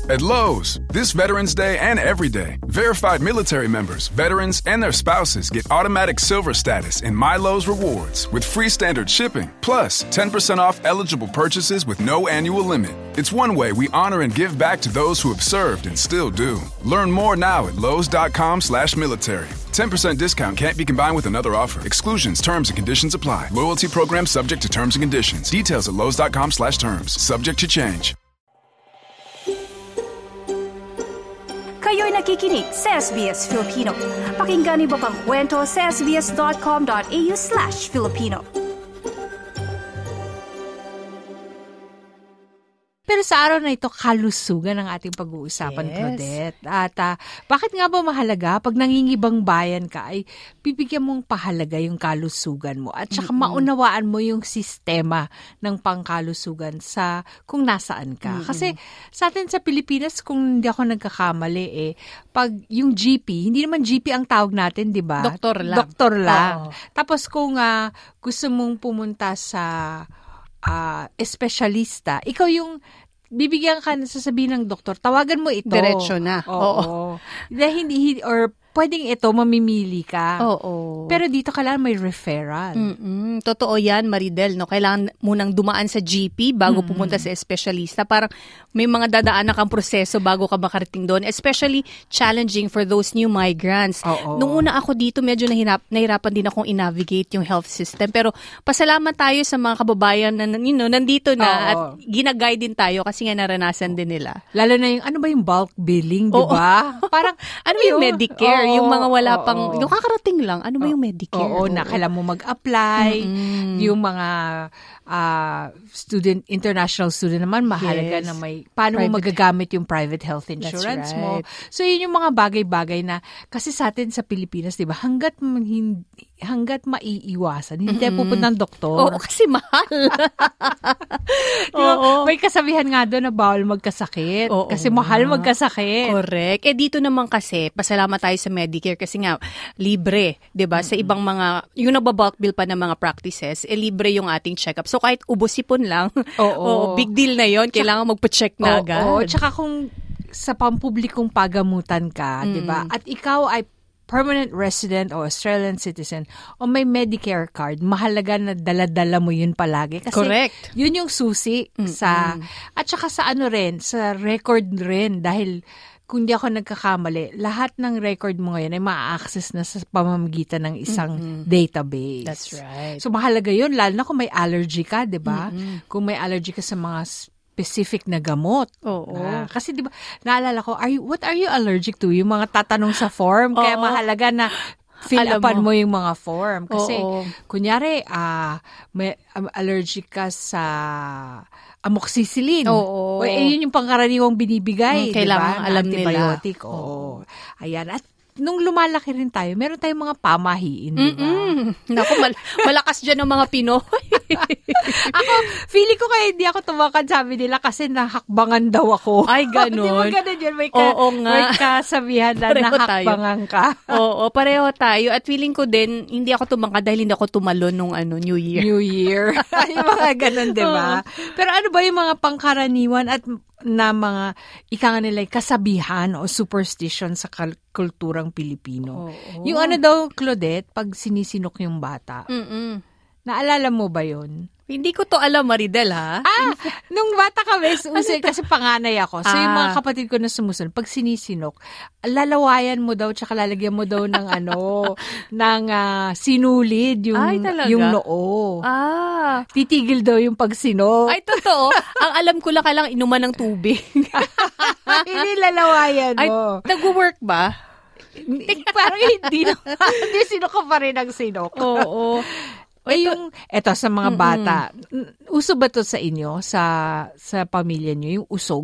At Lowe's, this Veterans Day and every day, verified military members, veterans, and their spouses get automatic silver status in My Lowe's Rewards with free standard shipping, plus 10% off eligible purchases with no annual limit. It's one way we honor and give back to those who have served and still do. Learn more now at lowes.com/military. 10% discount can't be combined with another offer. Exclusions, terms, and conditions apply. Loyalty program subject to terms and conditions. Details at lowes.com/terms. Subject to change. Kayo'y nakikinig sa SBS Filipino. Pakinggan niyo pa ang kwento sa sbs.com.au/Filipino. Pero sa araw na ito, kalusugan ang ating pag-uusapan, yes. Claudette. At bakit nga ba mahalaga? Pag nangingibang bayan ka, ay bibigyan mong pahalaga yung kalusugan mo. At saka maunawaan mo yung sistema ng pangkalusugan sa kung nasaan ka. Kasi sa atin sa Pilipinas, kung hindi ako nagkakamali, pag yung GP, hindi naman GP ang tawag natin, di ba? Doktor lang. Doktor lang. Tapos kung gusto mong pumunta sa espesyalista, ikaw yung bibigyan ka na sasabihin ng doktor, tawagan mo ito. Diretso na. Oo. Hindi, or pwedeng ito, mamimili ka. Oo. Pero dito kailangan may referral. Totoo yan, Maridel. No? Kailangan munang dumaan sa GP bago pumunta sa espesyalista. Parang may mga dadaanan kang proseso bago ka makarating doon. Especially challenging for those new migrants. Oo. Nung una ako dito, medyo nahirapan din akong i-navigate yung health system. Pero pasalamat tayo sa mga kababayan na nandito na at ginaguide din tayo kasi nga naranasan din nila. Lalo na yung, ano ba yung bulk billing, di ba? Parang, ano yung Medicare? Yung mga wala pang, yung kakarating lang, ano ba yung Medicare? Oo, na kailangan mo mag-apply. Yung mga international student naman, mahalaga na may, paano mo magagamit yung private health insurance mo. So, yun yung mga bagay-bagay na, kasi sa atin sa Pilipinas, di ba, hanggat maiiwasan, hindi tayo pupunta ng doktor. Oo, kasi mahal. May kasabihan nga doon na bawal magkasakit. Kasi mahal magkasakit. Correct. Dito naman kasi, pasalamat tayo sa Medicare kasi nga, libre. Diba? Sa ibang mga, yung nababulk bill pa ng mga practices, libre yung ating check-up. So, kahit ubos-ipon lang, big deal na yon, kailangan magpa-check na agad. Tsaka kung sa pampublikong pagamutan ka, diba? At ikaw ay permanent resident o Australian citizen o may Medicare card, mahalaga na dala-dala mo yun palagi. Kasi correct. Yun yung susi sa, at saka sa sa record rin. Dahil kung di ako nagkakamali, lahat ng record mo ngayon ay ma-access na sa pamamagitan ng isang database. That's right. So mahalaga yun, lalo na kung may allergy ka, di ba? Kung may allergy ka sa mga specific na gamot. Kasi di ba, naalala ko, what are you allergic to? Yung mga tatanong sa form. Kaya mahalaga na fill-upan mo yung mga form. Kasi, kunyari, may allergic ka sa amoxicillin. Yun yung pangkaraniwang binibigay. Kailangan alam nila. Antibiotic. Ayan. At nung lumalaki rin tayo, meron tayong mga pamahiin, di ba? Naku, malakas dyan ang mga Pinoy. Ako, feeling ko kaya hindi ako tumakad, sabi nila, kasi nahakbangan daw ako. Ay, ganun. Di ba ganun yun? May kasabihan na pareho nahakbangan ka. Pareho tayo. At feeling ko din, hindi ako tumakad dahil hindi ako tumalon nung New Year. New Year. Yung mga ganun, di ba? Pero ano ba yung mga pangkaraniwan at na mga nila kasabihan o superstition sa kulturang Pilipino? Yung ano daw, Claudette, pag sinisinok yung bata. Naalala mo ba yun? Hindi ko to alam, Maridel, ha? Nung bata kami, kasi panganay ako. So, yung mga kapatid ko na sumusunod, pag sinisinok, lalawayan mo daw, tsaka lalagyan mo daw ng ng sinulid, yung noo. Titigil daw yung pagsinok. Ay, totoo. Ang alam ko lang, kailangan inuman ng tubig. Hindi lalawayan mo. Ay, nag-work ba? Parang hindi. Hindi sinok ka pa rin ang sinok. Oo. Eto sa mga bata, uso ba to sa inyo, sa pamilya nyo, yung usog?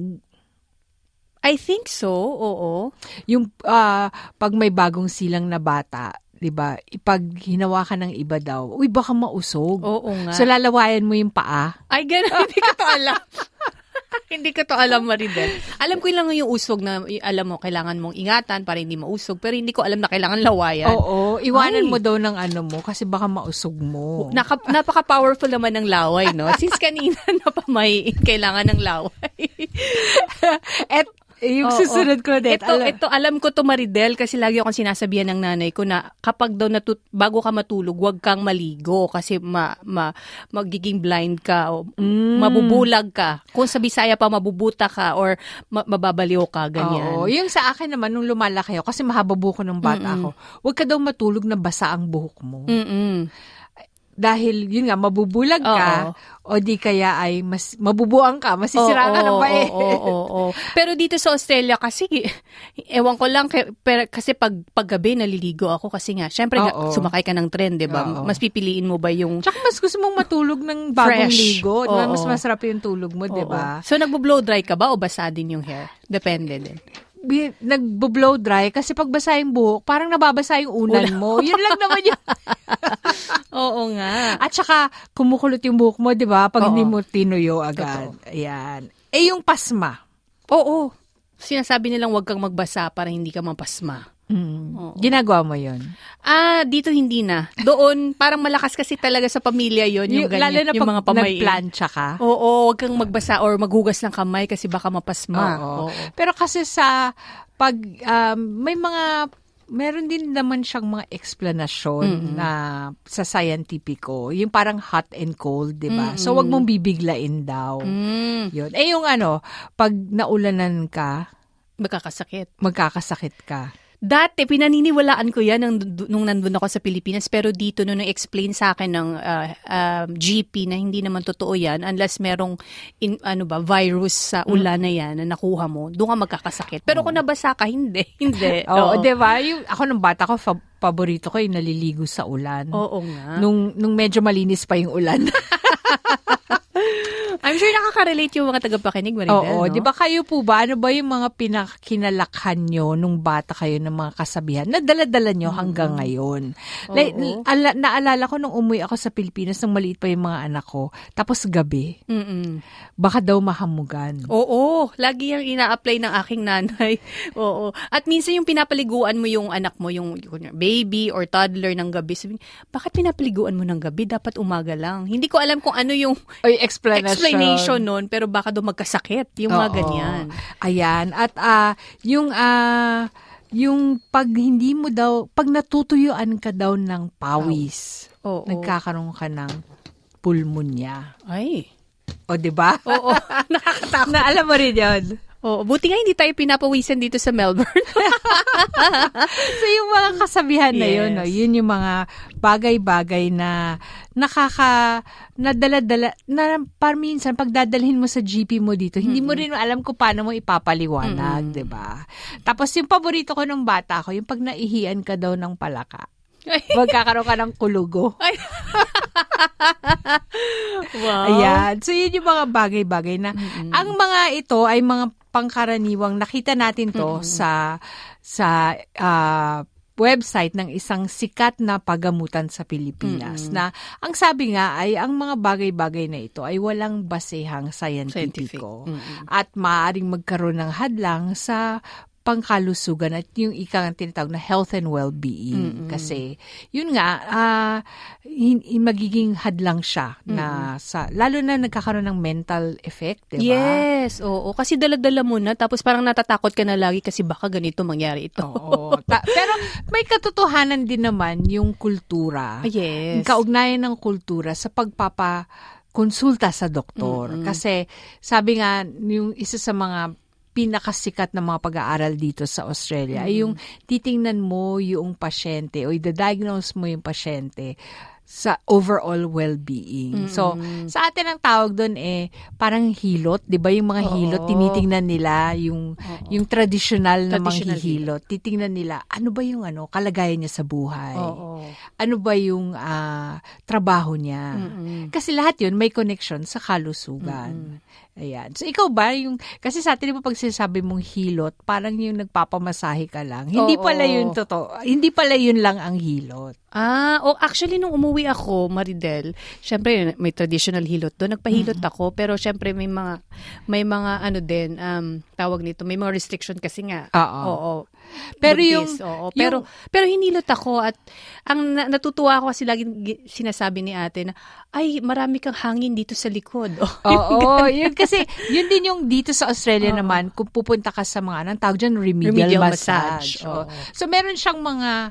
I think so, oo. Yung pag may bagong silang na bata, 'di ba? Pag hinawakan ng iba daw, baka mausog. Oo nga. So lalawayan mo yung paa. Ay, gano'n. Hindi ko to alam. Hindi ko to alam, Maridel. Alam ko lang yung usog na, alam mo, kailangan mong ingatan para hindi mausog. Pero hindi ko alam na kailangan lawayan. Oo, iwanan mo daw ng mo kasi baka mausog mo. Napaka-powerful naman ng laway, no? Since kanina na pa may kailangan ng laway. Yung susunod ko din. Ito, alam ko to Maridel kasi lagi akong sinasabihan ng nanay ko na kapag daw bago ka matulog, huwag kang maligo kasi magiging blind ka o mabubulag ka. Kung sa Bisaya pa, mabubuta ka or mababaliw ka, ganyan. Oo. Yung sa akin naman, nung lumalaki ako, kasi mahaba buhok ko nung bata ako, huwag ka daw matulog na basa ang buhok mo. Dahil, yun nga, mabubulag ka, o di kaya ay mas mabubuang ka, masisira ka ng bae. Pero dito sa Australia kasi, ewan ko lang, kasi paggabi naliligo ako kasi nga, syempre sumakay ka ng tren, diba? Mas pipiliin mo ba yung... Tsaka mas gusto mong matulog ng bagong ligo. Diba? Mas masarap yung tulog mo, diba? So, nagbo-blow dry ka ba o basa din yung hair? Depende din. Nagbo-blow dry kasi pag basa yung buhok, parang nababasa yung unan mo. Yun lang naman yun. Oo nga. At saka, kumukulot yung buhok mo, di ba? Pag hindi mo tinuyo agad. Ayan. Yung pasma. Oo. Sinasabi nilang huwag kang magbasa para hindi ka mapasma. Ginagawa mo yun? Dito hindi na. Doon, parang malakas kasi talaga sa pamilya yon yung ganyan. Lalo na yung mga pamayin. Nagplansya ka? Oo, huwag kang magbasa or maghugas ng kamay kasi baka mapasma. Oo. Pero kasi meron din naman siyang mga explanation na sa scientifico. Yung parang hot and cold, di ba? So, wag mong bibiglain daw. Yun. Yung pag naulanan ka, magkakasakit ka. Dati, pinaniniwalaan ko yan nung nandun ako sa Pilipinas. Pero dito, nung na-explain sa akin ng GP na hindi naman totoo yan unless merong virus sa ulan na yan na nakuha mo, doon ka magkakasakit. Pero kung nabasa ka, hindi. Oo, diba? Ako nung bata ko, paborito ko yung naliligo sa ulan. Oo nga. Nung medyo malinis pa yung ulan. I'm sure nakaka-relate yung mga tagapakinig, Maridel, Oo, no? di ba kayo po ba? Ano ba yung mga pinakinalakhan nyo nung bata kayo ng mga kasabihan na dala-dala nyo hanggang ngayon? Naalala ko nung umuwi ako sa Pilipinas nung maliit pa yung mga anak ko. Tapos gabi. Baka daw mahamugan. Oo, lagi yung ina-apply ng aking nanay. Oo. At minsan yung pinapaliguan mo yung anak mo, yung baby or toddler ng gabi. Sabi, bakit pinapaliguan mo ng gabi? Dapat umaga lang. Hindi ko alam kung ano yung explanation nun, pero baka daw magkasakit. Yung mga ganyan. Ayan. At yung pag hindi mo daw, pag natutuyuan ka daw ng pawis, nagkakaroon ka ng pulmonya. Ay. O, diba? Oo. Nakakatakot. Na alam mo rin yun. Oo. Buti nga hindi tayo pinapawisan dito sa Melbourne. So, yung mga kasabihan na yun, no, yun yung mga bagay-bagay na nadala-dala, na par minsan, pag dadalhin mo sa GP mo dito, hindi mo rin alam kung paano mo ipapaliwanag, diba? Tapos, yung paborito ko nung bata ko, yung pag naihian ka daw ng palaka. Magkakaroon ka ng kulugo. Wow. Ayan. So, yun yung mga bagay-bagay na ang mga ito ay mga pangkaraniwang nakita natin to sa website ng isang sikat na pagamutan sa Pilipinas na ang sabi nga ay ang mga bagay-bagay na ito ay walang basehang scientifico at maaaring magkaroon ng hadlang sa pangkalusugan at yung ikang tinatawag na health and well-being. Kasi, yun nga, magiging hadlang siya na lalo na nagkakaroon ng mental effect, diba? Yes, oo. Kasi dala-dala mo na, tapos parang natatakot ka na lagi kasi baka ganito mangyari ito. Oo. Pero may katotohanan din naman yung kultura. Yes. Yung kaugnayan ng kultura sa pagpapakonsulta sa doktor. Kasi, sabi nga, yung isa sa mga pinakasikat na mga pag-aaral dito sa Australia ay yung titingnan mo yung pasyente o i-diagnose mo yung pasyente sa overall well-being. So, sa atin ang tawag doon parang hilot, 'di ba? Yung mga hilot tinitingnan nila yung traditional na mga hilot. Titingnan nila ano ba yung kalagayan niya sa buhay. Ano ba yung trabaho niya. Kasi lahat 'yun may connection sa kalusugan. Ayan. So, ikaw ba, kasi sa atin pag sinasabi mong hilot, parang yung nagpapamasahe ka lang. Hindi pala yun totoo. Hindi pala yun lang ang hilot. Actually, nung umuwi ako, Maridel, syempre, may traditional hilot doon. Nagpahilot ako, pero syempre may mga ano din, tawag nito, may mga restriction kasi nga. Oo. Pero buntis, pero hinilot ako at ang natutuwa ako kasi laging sinasabi ni ate na, ay, marami kang hangin dito sa likod. Yun kasi, yun din yung dito sa Australia naman, kung pupunta ka sa mga, anong tawag dyan, remedial massage. So, meron siyang mga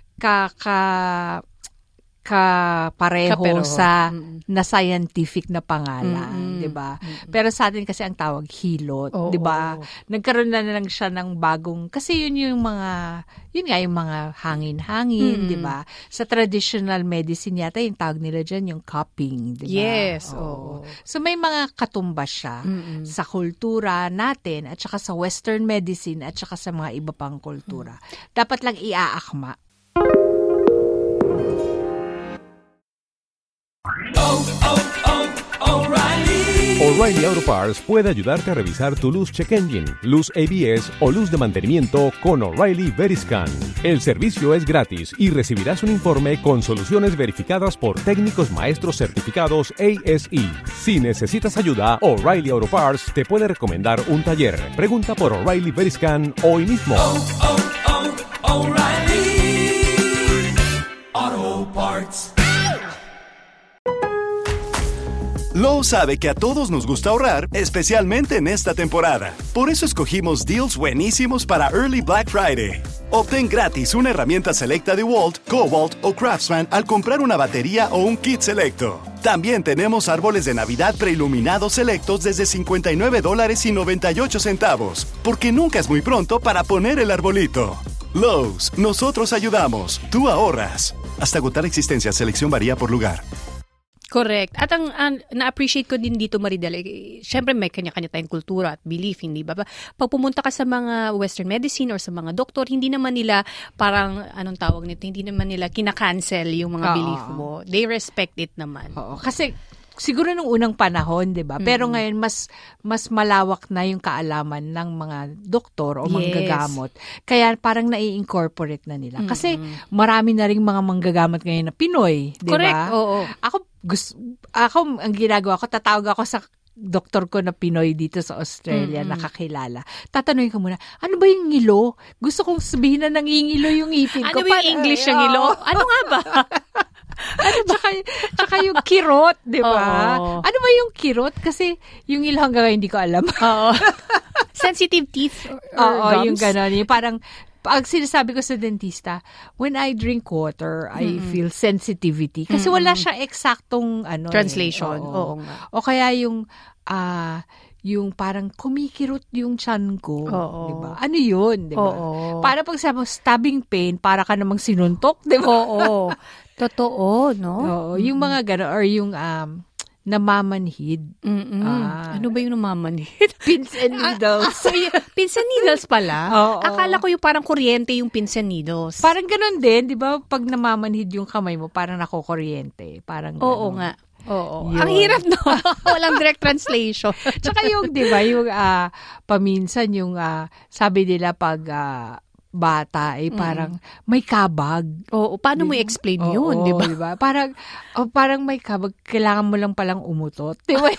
kapareho sa na scientific na pangalan, 'di ba? Pero sa atin kasi ang tawag hilot, 'di ba? Nagkaroon na lang siya ng bagong kasi yun yung mga hangin-hangin, 'di ba? Sa traditional medicine yata yung tawag nila diyan yung cupping, 'di ba? Yes, So may mga katumbas siya sa kultura natin at saka sa western medicine at saka sa mga iba pang kultura. Dapat lang iaakma. O'Reilly Auto Parts puede ayudarte a revisar tu luz check engine, luz ABS o luz de mantenimiento con O'Reilly Veriscan. El servicio es gratis y recibirás un informe con soluciones verificadas por técnicos maestros certificados ASE. Si necesitas ayuda, O'Reilly Auto Parts te puede recomendar un taller. Pregunta por O'Reilly Veriscan hoy mismo. O'Reilly Auto Parts. Lowe's sabe que a todos nos gusta ahorrar, especialmente en esta temporada. Por eso escogimos deals buenísimos para Early Black Friday. Obtén gratis una herramienta selecta de Walt, Kobalt o Craftsman al comprar una batería o un kit selecto. También tenemos árboles de Navidad preiluminados selectos desde $59.98, porque nunca es muy pronto para poner el arbolito. Lowe's, nosotros ayudamos, tú ahorras. Hasta agotar existencia, selección varía por lugar. Correct. At ang na-appreciate ko din dito, Maridel, syempre may kanya-kanya tayong kultura at belief, hindi ba? Pag pumunta ka sa mga western medicine or sa mga doktor, hindi naman nila parang, anong tawag nito, hindi naman nila kinakancel yung mga belief mo. They respect it naman. Kasi siguro nung unang panahon, 'di ba? Pero ngayon mas malawak na yung kaalaman ng mga doktor o manggagamot. Kaya parang nai-incorporate na nila. Kasi marami na ring mga manggagamot ngayon na Pinoy, 'di ba? Correct. Oo. Ako ang ginagawa ko, tatawag ako sa doktor ko na Pinoy dito sa Australia, nakakilala. Tatanungin ko muna, ano ba yung ngilo? Gusto kong sabihin na nangingilo yung ngipin ko. Ano ba yung English yung ngilo? Ano nga ba? Tsaka yung kirot, di ba? Ano ba yung kirot? Kasi yung ilo hanggang hindi ko alam. Sensitive teeth or gums? Yung gano'n. Yung parang, pag sinasabi ko sa dentista, when I drink water, I feel sensitivity. Kasi wala siyang eksaktong translation. O kaya yung parang kumikirot yung tiyan ko. Diba? Ano yun? Diba? Para pag sabi mo, stabbing pain, para ka namang sinuntok. Diba? Oo. Totoo, no? Yung mga gano'n, or yung namamanhid. Ano ba yung namamanhid? Pins and needles. Pins and needles pala? Akala ko yung parang kuryente yung pins and needles. Parang ganun din, di ba? Pag namamanhid yung kamay mo, parang nakukuryente. Parang ganun. Oo nga. Ang hirap, no? Walang direct translation. Tsaka yung, di ba, yung paminsan yung, sabi nila pag bata ay parang may kabag. Paano mo i-explain yun, di ba? Diba? Parang may kabag, kailangan mo lang palang umutot. Di ba?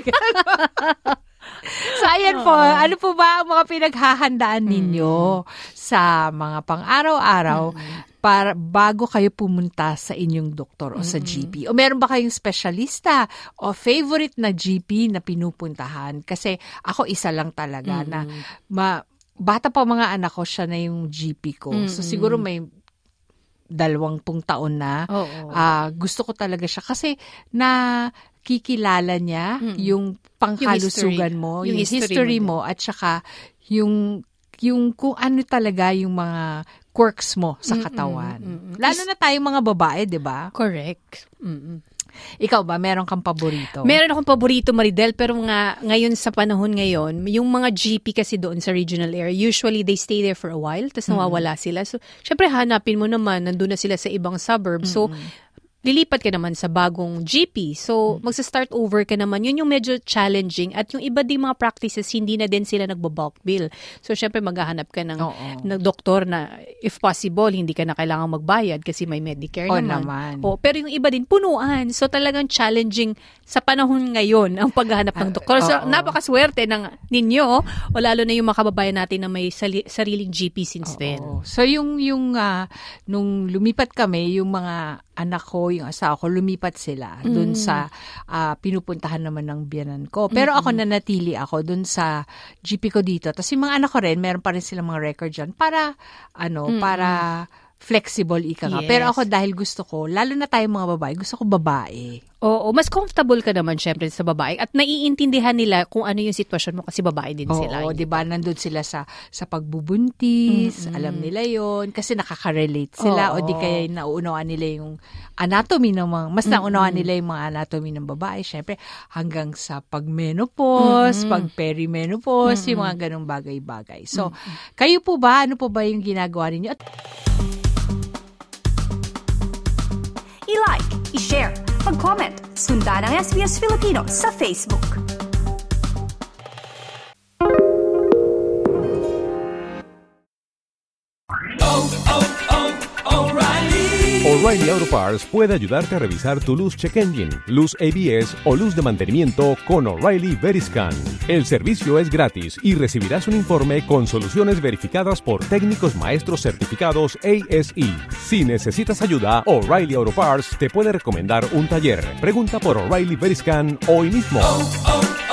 So, ayan po, ano po ba ang mga pinaghahandaan ninyo sa mga pang-araw-araw para bago kayo pumunta sa inyong doktor o sa GP? O meron ba kayong specialista o favorite na GP na pinupuntahan? Kasi ako isa lang talaga na bata pa mga anak ko, siya na yung GP ko. So, siguro may 20 taon na. Gusto ko talaga siya. Kasi nakikilala niya yung pangkalusugan mo, yung history mo, at saka yung kung ano talaga yung mga quirks mo sa katawan. Lalo na tayong mga babae, di ba? Correct. Ikaw ba, meron kang paborito? Meron akong paborito, Maridel, pero ngayon sa panahon ngayon, yung mga GP kasi doon sa regional area, usually they stay there for a while, tapos nawawala sila. So, syempre hanapin mo naman, nandun na sila sa ibang suburbs. So, lilipat ka naman sa bagong GP. So, magsa-start over ka naman. Yun yung medyo challenging. At yung iba ding mga practices, hindi na din sila nagbo-bulk bill. So, syempre, maghahanap ka ng doktor na, if possible, hindi ka na kailangang magbayad kasi may Medicare naman. Pero yung iba din, punuan. So, talagang challenging sa panahon ngayon ang paghahanap ng doktor. So, napakaswerte ninyo, o lalo na yung mga kababayan natin na may sariling GP since then. So, yung nung lumipat kami, yung mga anak ko, yung asawa ko, lumipat sila dun sa pinupuntahan naman ng biyanan ko. Pero ako nanatili ako dun sa GP ko dito. Tapos yung mga anak ko rin, meron pa rin silang mga record dyan para flexible ika nga. Yes. Pero ako dahil gusto ko, lalo na tayong mga babae, gusto ko babae. Oo, mas comfortable ka naman syempre sa babae at naiintindihan nila kung ano yung sitwasyon mo kasi babae din sila. Oo, di ba? Nandun sila sa pagbubuntis, alam nila yon kasi nakaka-relate sila o di kaya nauunawaan nila yung anatomy ng mga, mas nauunawaan nila yung mga anatomy ng babae. Syempre, hanggang sa pag-menopause, pag-perimenopause, yung mga ganong bagay-bagay. So, kayo po ba? Ano po ba yung ginagawa ninyo? I-like, i-share, mag-comment, sundan ang SBS Filipino sa Facebook. O'Reilly Auto Parts puede ayudarte a revisar tu luz check engine, luz ABS o luz de mantenimiento con O'Reilly Veriscan. El servicio es gratis y recibirás un informe con soluciones verificadas por técnicos maestros certificados ASE. Si necesitas ayuda, O'Reilly Auto Parts te puede recomendar un taller. Pregunta por O'Reilly Veriscan hoy mismo.